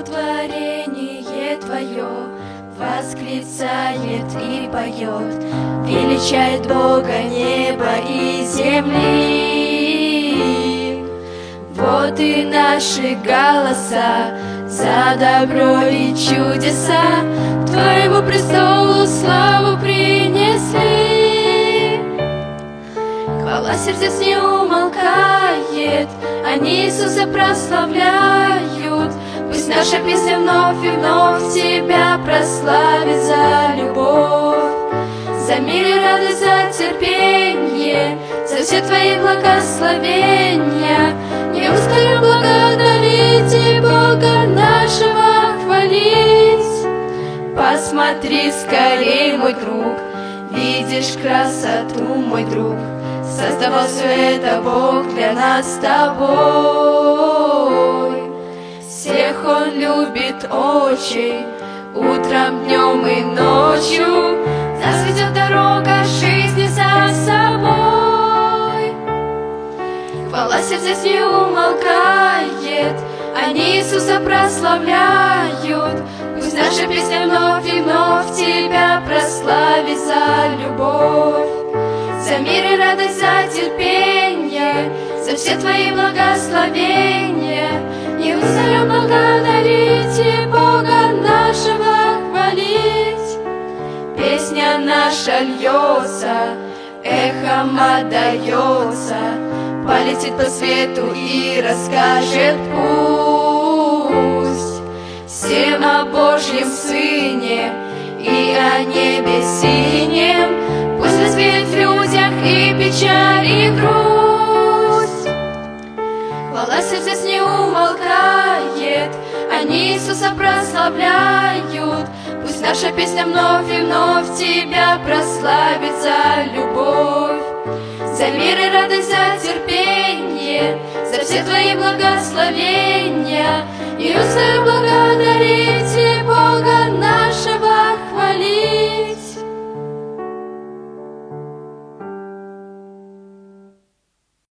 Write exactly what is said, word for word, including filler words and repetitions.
творение Твое восклицает и поет, величает Бога неба и земли. Вот и наши голоса за добро и чудеса к Твоему престолу славу принесли. Хвала сердец не умолкает, они Иисуса прославляют. Пусть наша песня вновь и вновь Тебя прославит за любовь, за мир и радость, за терпение, за все Твои благословения. Не устаю благодарить и Бога нашего хвалить. Посмотри скорей, мой друг, видишь красоту, мой друг. Создавал все это Бог для нас с тобой. Всех Он любит очень, утром, днем и ночью. Нас ведет дорога жизни за собой. Хвала сердец не умолкает, они Иисуса прославляют. Пусть наша песня вновь и вновь Тебя прославит за любовь, за мир и радость, за терпение, за все Твои благословения. Не устаем благодарить и Бога нашего хвалить. Песня наша льется, эхом отдается, полетит по свету и расскажет пусть всем о Божьем Сыне и о небе синем. Пусть развеет в людях и печаль, и грусть. Хвала сердец не умолкает, они Иисуса прославляют. Пусть наша песня вновь и вновь Тебя прославит за любовь, за мир и радость, за терпение, за все Твои благословения. И устаю благодарить